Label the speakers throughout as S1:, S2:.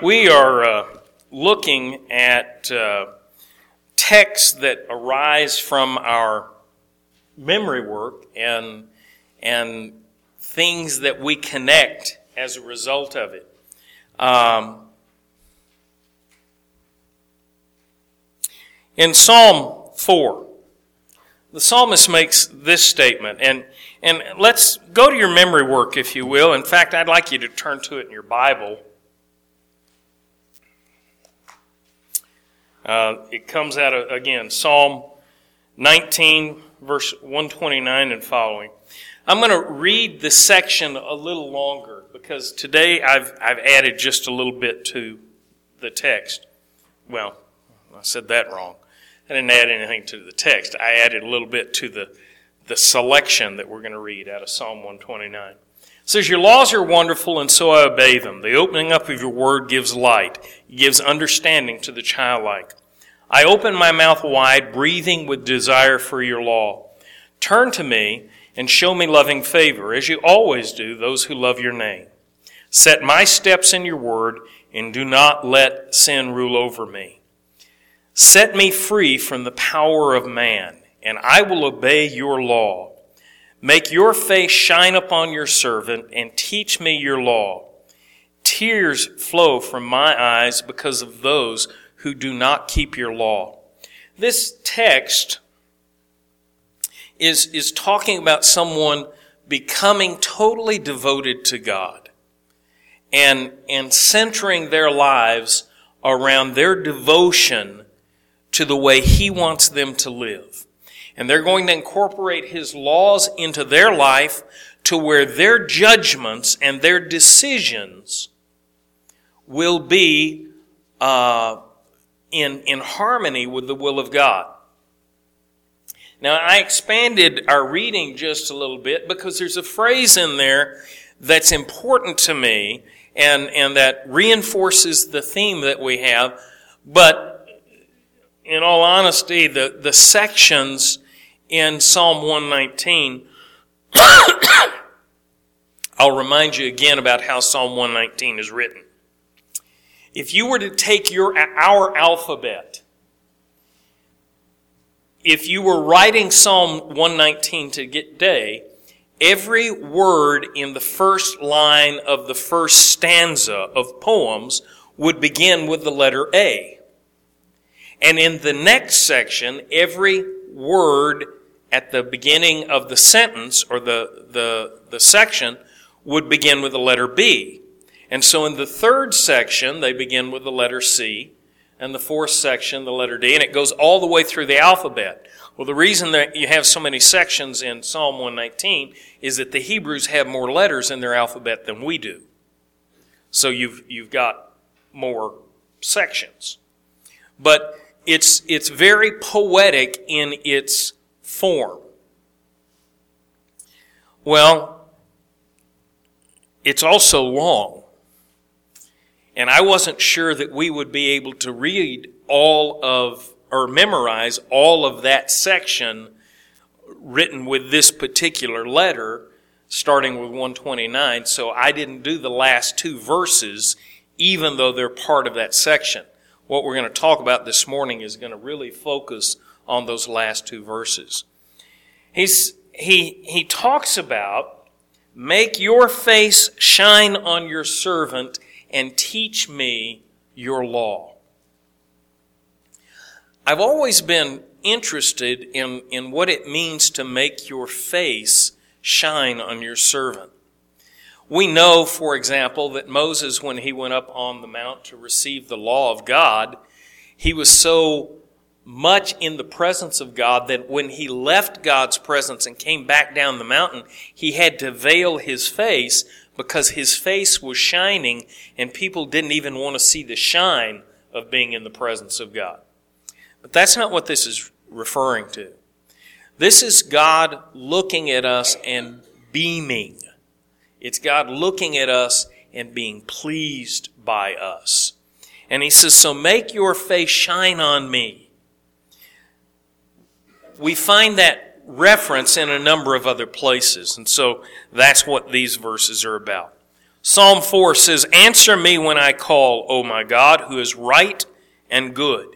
S1: We are looking at texts that arise from our memory work and things that we connect as a result of it. In Psalm 4, the psalmist makes this statement, and let's go to your memory work, if you will. In fact, I'd like you to turn to it in your Bible. It comes out of, again, Psalm 19, verse 129 and following. I'm going to read the section a little longer because today I've added just a little bit to the text. Well, I said that wrong. I didn't add anything to the text. I added a little bit to the selection that we're going to read out of Psalm 129. It says, "Your laws are wonderful, and so I obey them. The opening up of your word gives light. It gives understanding to the childlike. I open my mouth wide, breathing with desire for your law. Turn to me and show me loving favor, as you always do those who love your name. Set my steps in your word, and do not let sin rule over me. Set me free from the power of man, and I will obey your law. Make your face shine upon your servant, and teach me your law. Tears flow from my eyes because of those who do not keep your law." This text is talking about someone becoming totally devoted to God and centering their lives around their devotion to the way He wants them to live. And they're going to incorporate His laws into their life to where their judgments and their decisions will be in harmony with the will of God. Now, I expanded our reading just a little bit because there's a phrase in there that's important to me and that reinforces the theme that we have. But in all honesty, the sections in Psalm 119, I'll remind you again about how Psalm 119 is written. If you were to take our alphabet, if you were writing Psalm 119 today, every word in the first line of the first stanza of poems would begin with the letter A. And in the next section, every word at the beginning of the sentence or the section would begin with the letter B. And so in the third section, they begin with the letter C, and the fourth section, the letter D, and it goes all the way through the alphabet. Well, the reason that you have so many sections in Psalm 119 is that the Hebrews have more letters in their alphabet than we do. So you've got more sections. But it's very poetic in its form. Well, it's also long. And I wasn't sure that we would be able to read or memorize all of that section written with this particular letter, starting with 129. So I didn't do the last two verses, even though they're part of that section. What we're going to talk about this morning is going to really focus on those last two verses. He talks about, "Make your face shine on your servant and teach me your law." I've always been interested in what it means to make your face shine on your servant. We know, for example, that Moses, when he went up on the mount to receive the law of God, he was so much in the presence of God that when he left God's presence and came back down the mountain, he had to veil his face because his face was shining and people didn't even want to see the shine of being in the presence of God. But that's not what this is referring to. This is God looking at us and beaming. It's God looking at us and being pleased by us. And he says, "So make your face shine on me." We find that reference in a number of other places, and so that's what these verses are about. Psalm 4 says, "Answer me when I call, O my God, who is right and good."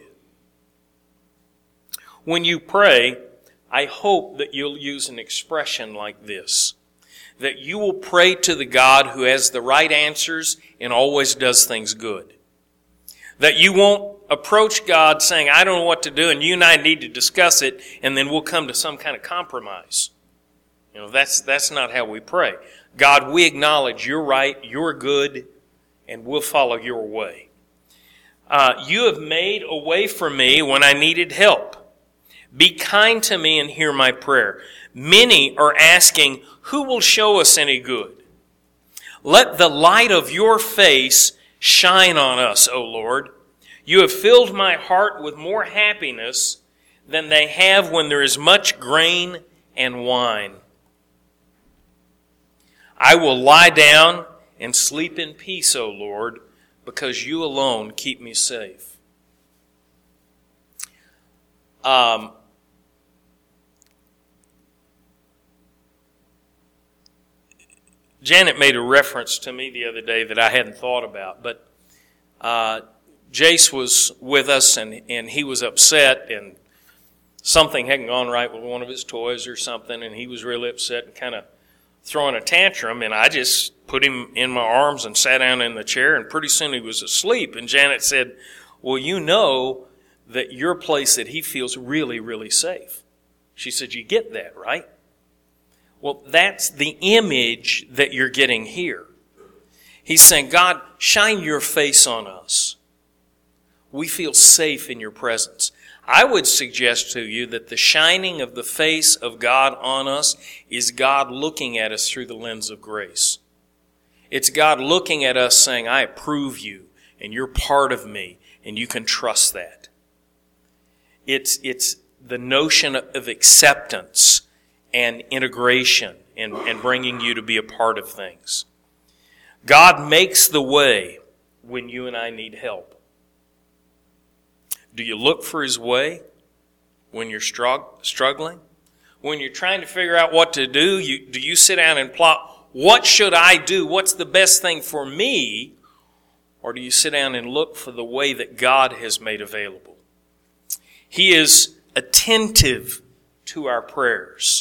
S1: When you pray, I hope that you'll use an expression like this, that you will pray to the God who has the right answers and always does things good. That you won't approach God saying, "I don't know what to do, and you and I need to discuss it, and then we'll come to some kind of compromise." That's not how we pray. God, we acknowledge you're right, you're good, and we'll follow your way. You have made a way for me when I needed help. Be kind to me and hear my prayer. Many are asking, who will show us any good? Let the light of your face shine on us, O Lord. You have filled my heart with more happiness than they have when there is much grain and wine. I will lie down and sleep in peace, O Lord, because you alone keep me safe. Janet made a reference to me the other day that I hadn't thought about, but Jace was with us and he was upset and something hadn't gone right with one of his toys or something, and he was really upset and kind of throwing a tantrum, and I just put him in my arms and sat down in the chair, and pretty soon he was asleep. And Janet said, "Well, you know that your place that he feels really, really safe." She said, "You get that, right?" Well, that's the image that you're getting here. He's saying, God, shine your face on us. We feel safe in your presence. I would suggest to you that the shining of the face of God on us is God looking at us through the lens of grace. It's God looking at us saying, I approve you, and you're part of me, and you can trust that. It's the notion of acceptance and integration and bringing you to be a part of things. God makes the way when you and I need help. Do you look for His way when you're struggling? When you're trying to figure out what to do, do you sit down and plot, what should I do? What's the best thing for me? Or do you sit down and look for the way that God has made available? He is attentive to our prayers.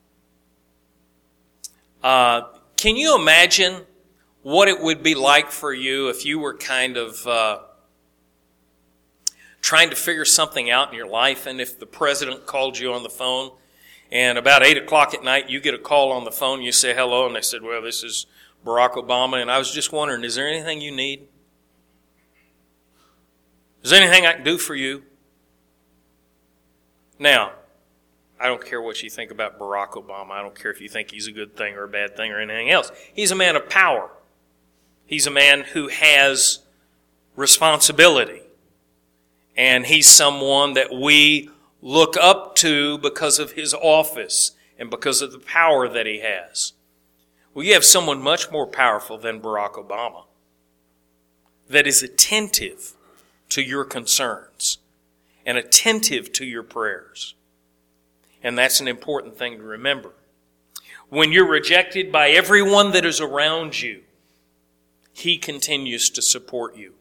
S1: Can you imagine what it would be like for you if you were kind of trying to figure something out in your life, and if the president called you on the phone, and about 8 o'clock at night you get a call on the phone, you say hello, and they said, well, this is Barack Obama, and I was just wondering, is there anything you need? Is there anything I can do for you? Now, I don't care what you think about Barack Obama. I don't care if you think he's a good thing or a bad thing or anything else. He's a man of power. He's a man who has responsibility. And he's someone that we look up to because of his office and because of the power that he has. Well, you have someone much more powerful than Barack Obama that is attentive to your concerns and attentive to your prayers. And that's an important thing to remember. When you're rejected by everyone that is around you, He continues to support you.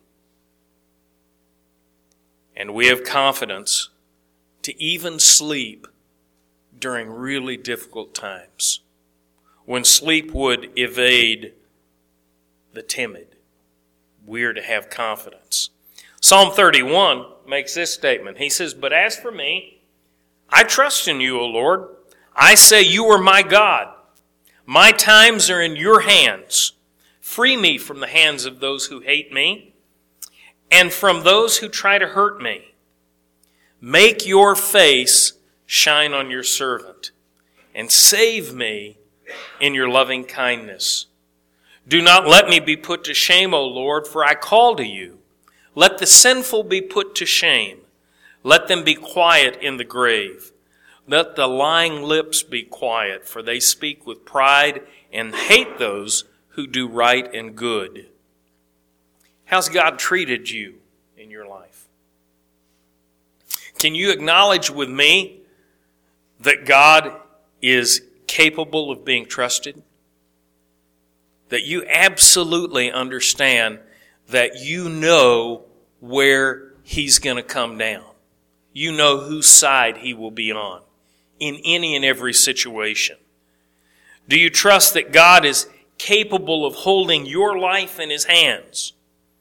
S1: And we have confidence to even sleep during really difficult times, when sleep would evade the timid. We're to have confidence. Psalm 31 makes this statement. He says, but as for me, I trust in you, O Lord. I say you are my God. My times are in your hands. Free me from the hands of those who hate me and from those who try to hurt me. Make your face shine on your servant and save me in your loving kindness. Do not let me be put to shame, O Lord, for I call to you. Let the sinful be put to shame. Let them be quiet in the grave. Let the lying lips be quiet, for they speak with pride and hate those who do right and good. How's God treated you in your life? Can you acknowledge with me that God is capable of being trusted? that you absolutely understand that you know where He's going to come down. You know whose side He will be on in any and every situation. Do you trust that God is capable of holding your life in His hands?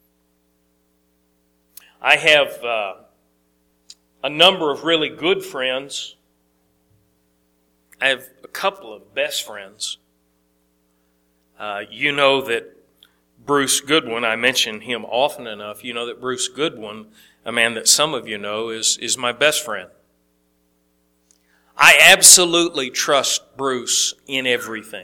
S1: I have a number of really good friends. I have a couple of best friends. You know that Bruce Goodwin, I mention him often enough, you know that Bruce Goodwin, a man that some of you know, is my best friend. I absolutely trust Bruce in everything.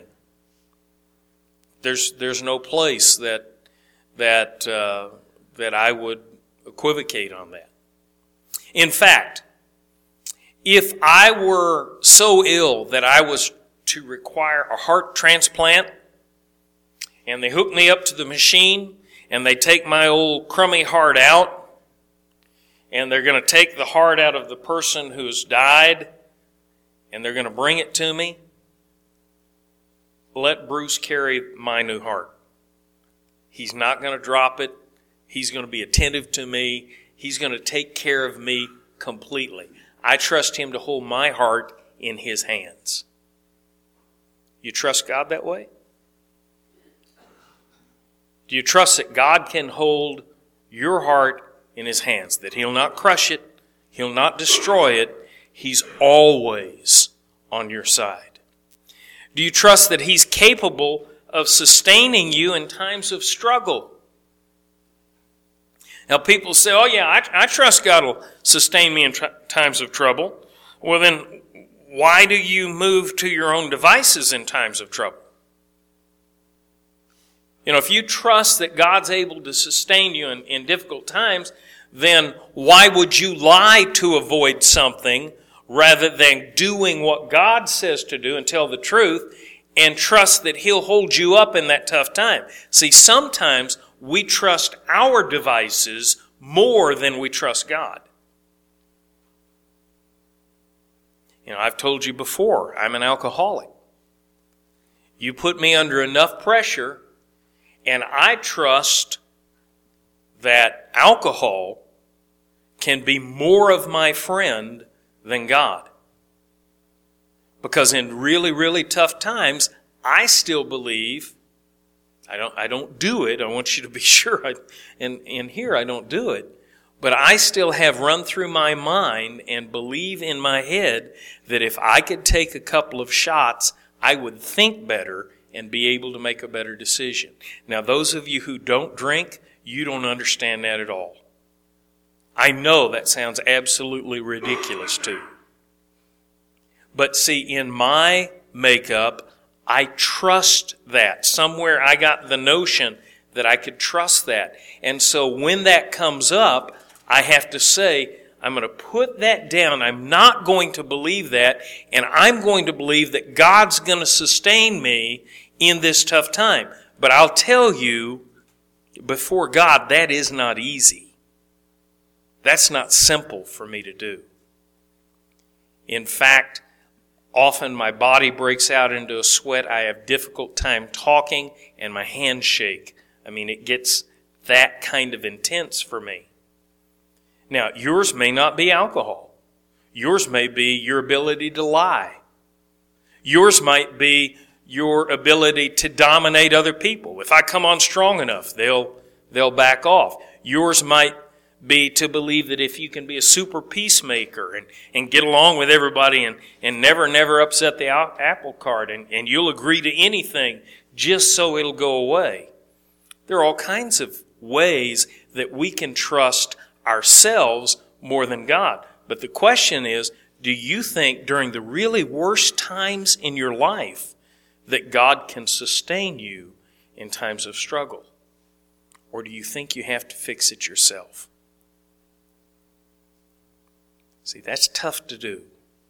S1: There's no place that I would equivocate on that. In fact, if I were so ill that I was to require a heart transplant, and they hook me up to the machine, and they take my old crummy heart out, and they're going to take the heart out of the person who's died, and they're going to bring it to me, let Bruce carry my new heart. He's not going to drop it. He's going to be attentive to me. He's going to take care of me completely. I trust Him to hold my heart in His hands. You trust God that way? Do you trust that God can hold your heart in His hands? That He'll not crush it, He'll not destroy it. He's always on your side. Do you trust that He's capable of sustaining you in times of struggle? Now people say, oh yeah, I trust God will sustain me in times of trouble. Well then, why do you move to your own devices in times of trouble? You know, if you trust that God's able to sustain you in difficult times, then why would you lie to avoid something rather than doing what God says to do and tell the truth and trust that He'll hold you up in that tough time? See, sometimes we trust our devices more than we trust God. You know, I've told you before, I'm an alcoholic. You put me under enough pressure, and I trust that alcohol can be more of my friend than God. Because in really, really tough times, I still believe, I don't do it. I want you to be sure. In here, I don't do it. But I still have run through my mind and believe in my head that if I could take a couple of shots, I would think better and be able to make a better decision. Now, those of you who don't drink, you don't understand that at all. I know that sounds absolutely ridiculous to you. But see, in my makeup, I trust that. Somewhere I got the notion that I could trust that. And so when that comes up, I have to say, I'm going to put that down. I'm not going to believe that, and I'm going to believe that God's going to sustain me in this tough time. But I'll tell you, before God, that is not easy. That's not simple for me to do. In fact, often my body breaks out into a sweat. I have difficult time talking, and my hands shake. I mean, it gets that kind of intense for me. Now, yours may not be alcohol. Yours may be your ability to lie. Yours might be your ability to dominate other people. If I come on strong enough, they'll back off. Yours might be to believe that if you can be a super peacemaker and get along with everybody and never upset the apple cart and you'll agree to anything just so it'll go away. There are all kinds of ways that we can trust ourselves more than God. But the question is, do you think during the really worst times in your life that God can sustain you in times of struggle? Or do you think you have to fix it yourself? See, that's tough to do.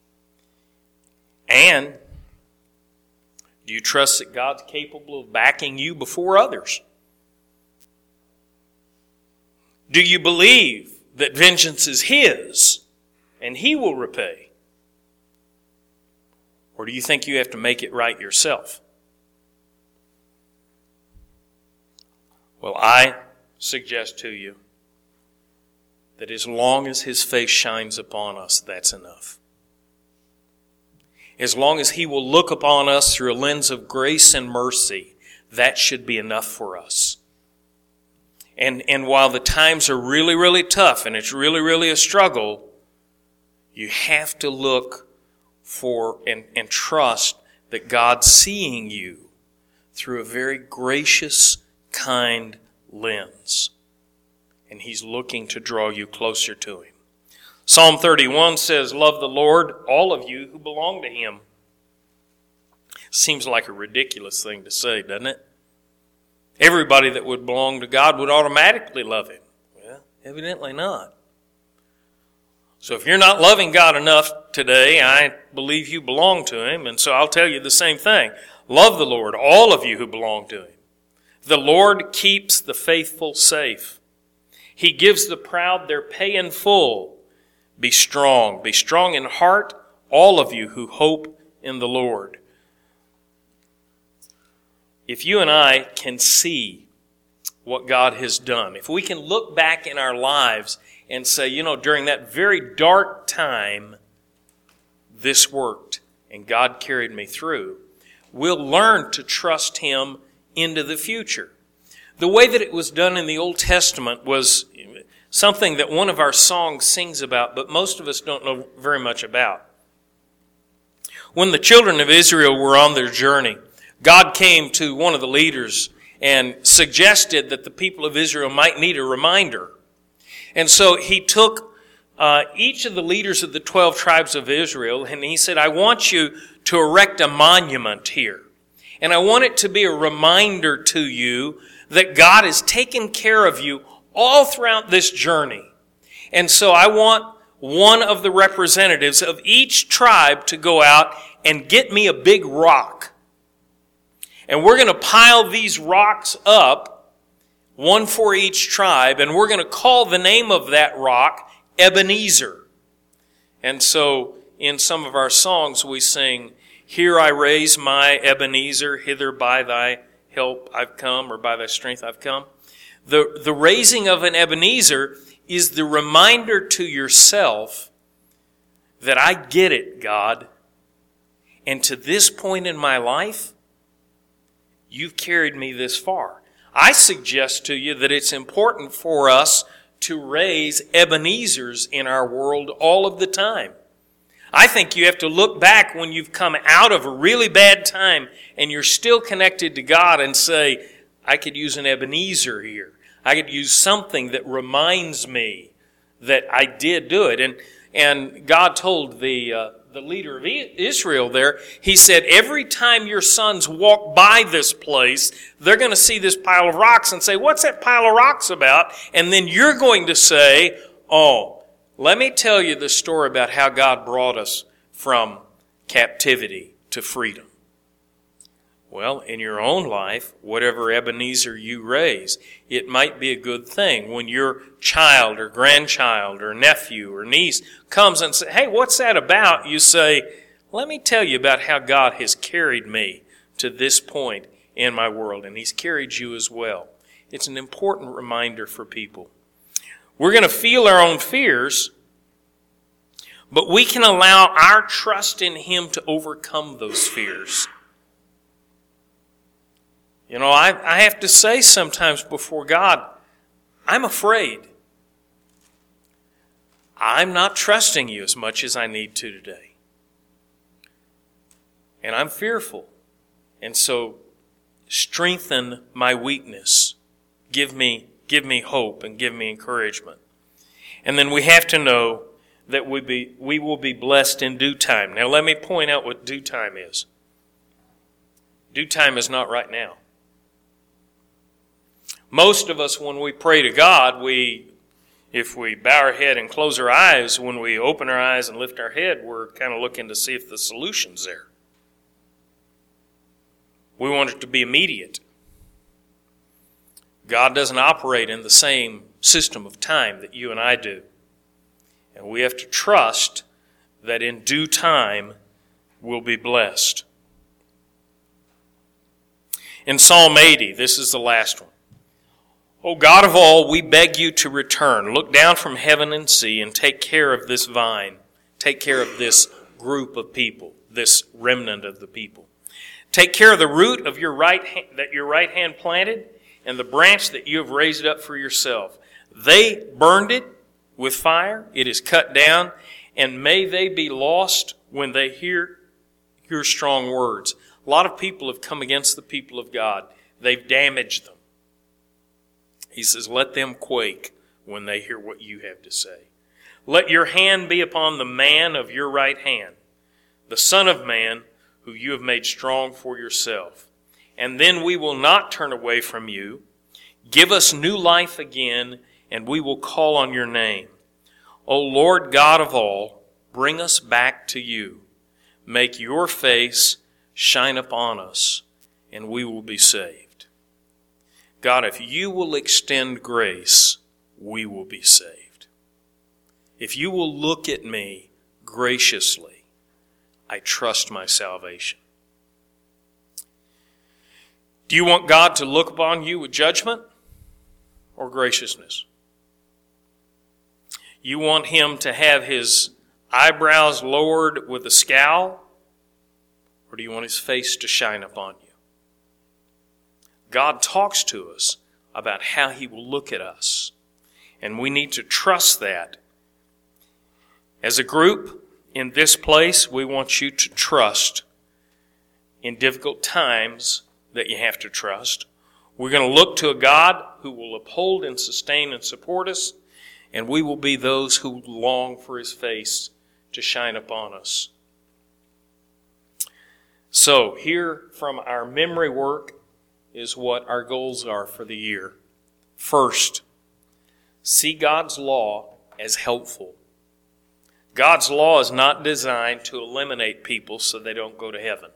S1: And do you trust that God's capable of backing you before others? Do you believe that vengeance is His and He will repay? Or do you think you have to make it right yourself? Well, I suggest to you that as long as His face shines upon us, that's enough. As long as He will look upon us through a lens of grace and mercy, that should be enough for us. And while the times are really, really tough and it's really, really a struggle, you have to look for and trust that God's seeing you through a very gracious, kind lens. And He's looking to draw you closer to Him. Psalm 31 says, "Love the Lord, all of you who belong to Him." Seems like a ridiculous thing to say, doesn't it? Everybody that would belong to God would automatically love Him. Well, evidently not. So if you're not loving God enough today, I believe you belong to Him, and so I'll tell you the same thing. Love the Lord, all of you who belong to Him. The Lord keeps the faithful safe. He gives the proud their pay in full. Be strong in heart, all of you who hope in the Lord. If you and I can see what God has done, if we can look back in our lives and say, during that very dark time, this worked and God carried me through, we'll learn to trust Him into the future. The way that it was done in the Old Testament was something that one of our songs sings about, but most of us don't know very much about. When the children of Israel were on their journey, God came to one of the leaders and suggested that the people of Israel might need a reminder. And so He took each of the leaders of the 12 tribes of Israel and He said, I want you to erect a monument here. And I want it to be a reminder to you that God has taken care of you all throughout this journey. And so I want one of the representatives of each tribe to go out and get me a big rock. And we're going to pile these rocks up, one for each tribe, and we're going to call the name of that rock Ebenezer. And so in some of our songs we sing, "Here I raise my Ebenezer, hither by thy help I've come," or "by thy strength I've come." The raising of an Ebenezer is the reminder to yourself that I get it, God. And to this point in my life, You've carried me this far. I suggest to you that it's important for us to raise Ebenezers in our world all of the time. I think you have to look back when you've come out of a really bad time and you're still connected to God and say, I could use an Ebenezer here. I could use something that reminds me that I did do it. And God told the leader of Israel there, He said, every time your sons walk by this place, they're going to see this pile of rocks and say, what's that pile of rocks about? And then you're going to say, oh, let me tell you the story about how God brought us from captivity to freedom. Well, in your own life, whatever Ebenezer you raise, it might be a good thing when your child or grandchild or nephew or niece comes and says, hey, what's that about? You say, let me tell you about how God has carried me to this point in my world, and He's carried you as well. It's an important reminder for people. We're going to feel our own fears, but we can allow our trust in Him to overcome those fears. I have to say sometimes before God, I'm afraid. I'm not trusting You as much as I need to today. And I'm fearful. And so strengthen my weakness. Give me hope and give me encouragement. And then we have to know that we will be blessed in due time. Now let me point out what due time is. Due time is not right now. Most of us, when we pray to God, if we bow our head and close our eyes, when we open our eyes and lift our head, we're kind of looking to see if the solution's there. We want it to be immediate. God doesn't operate in the same system of time that you and I do. And we have to trust that in due time we'll be blessed. In Psalm 80, this is the last one. O God of all, we beg you to return. Look down from heaven and see, and take care of this vine. Take care of this group of people, this remnant of the people. Take care of the root of your right hand, that your right hand planted, and the branch that you have raised up for yourself. They burned it with fire. It is cut down, and may they be lost when they hear your strong words. A lot of people have come against the people of God. They've damaged them. He says, let them quake when they hear what you have to say. Let your hand be upon the man of your right hand, the Son of Man, who you have made strong for yourself. And then we will not turn away from you. Give us new life again, and we will call on your name. O Lord God of all, bring us back to you. Make your face shine upon us, and we will be saved. God, if you will extend grace, we will be saved. If you will look at me graciously, I trust my salvation. Do you want God to look upon you with judgment or graciousness? You want him to have his eyebrows lowered with a scowl, or do you want his face to shine upon you? God talks to us about how he will look at us, and we need to trust that. As a group in this place, we want you to trust in difficult times that you have to trust. We're going to look to a God who will uphold and sustain and support us, and we will be those who long for his face to shine upon us. So, here from our memory work is what our goals are for the year. First, see God's law as helpful. God's law is not designed to eliminate people so they don't go to heaven.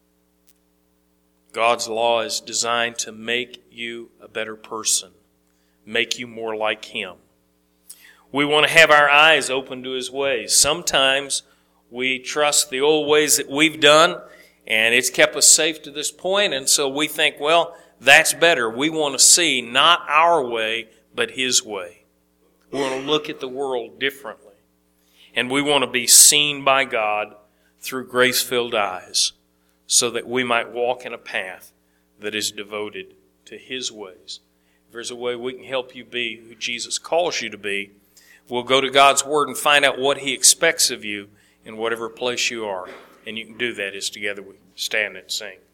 S1: God's law is designed to make you a better person, make you more like him. We want to have our eyes open to his ways. Sometimes we trust the old ways that we've done, and it's kept us safe to this point, and so we think, well, that's better. We want to see not our way, but his way. We want to look at the world differently. And we want to be seen by God through grace-filled eyes so that we might walk in a path that is devoted to his ways. If there's a way we can help you be who Jesus calls you to be, we'll go to God's Word and find out what he expects of you in whatever place you are. And you can do that as together we stand and sing.